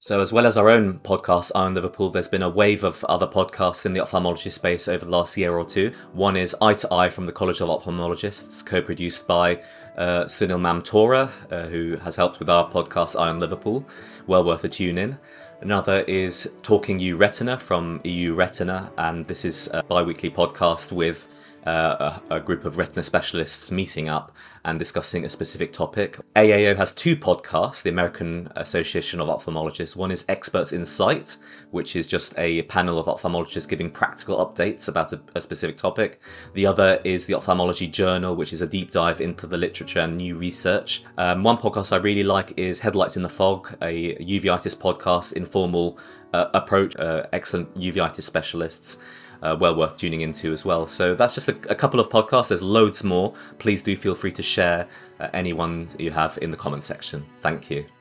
So, as well as our own podcast, Eye on Liverpool, there's been a wave of other podcasts in the ophthalmology space over the last year or two. One is Eye to Eye from the College of Ophthalmologists, co-produced by Sunil Mamtora, who has helped with our podcast Eye on Liverpool. Well worth a tune in. Another is Talking EU Retina from EU Retina, and this is a bi-weekly podcast with a group of retina specialists meeting up and discussing a specific topic. AAO has two podcasts, the American Association of Ophthalmologists. One is Experts Insight, which is just a panel of ophthalmologists giving practical updates about a specific topic. The other is the Ophthalmology Journal, which is a deep dive into the literature and new research. One podcast I really like is Headlights in the Fog, a uveitis podcast, informal approach, excellent uveitis specialists. Well worth tuning into as well. So that's just a couple of podcasts. There's loads more. Please do feel free to share any ones you have in the comment section. Thank you.